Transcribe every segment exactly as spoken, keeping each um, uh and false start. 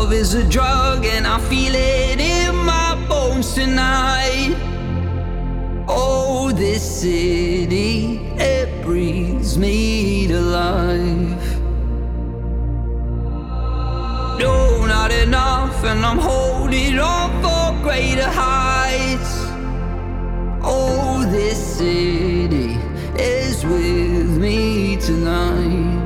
Love is a drug and I feel it in my bones tonight. Oh, this city, it breathes me to life. No, not enough, and I'm holding on for greater heights. Oh, this city is with me tonight.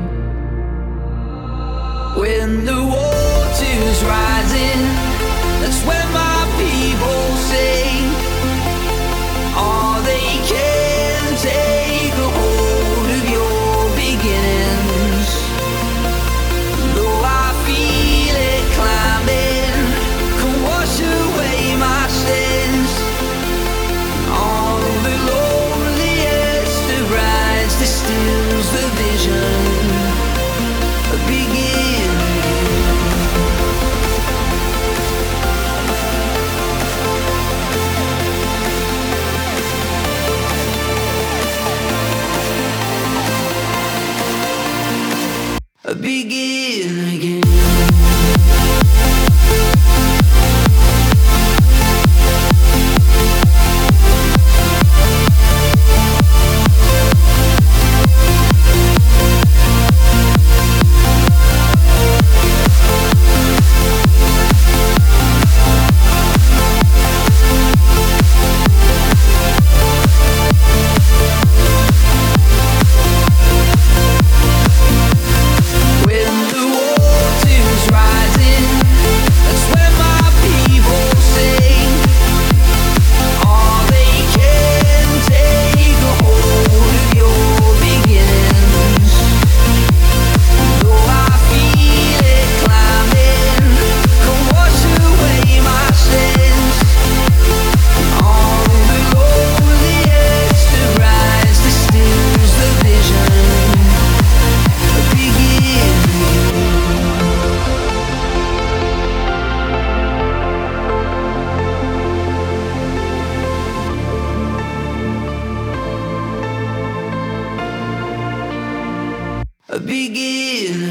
When the water's rising, that's when my people sing. All they can take a hold of your beginnings. Though I feel it climbing, can wash away my sins. All the loneliest of rides distills the vision of beginning. Begin again. Begin.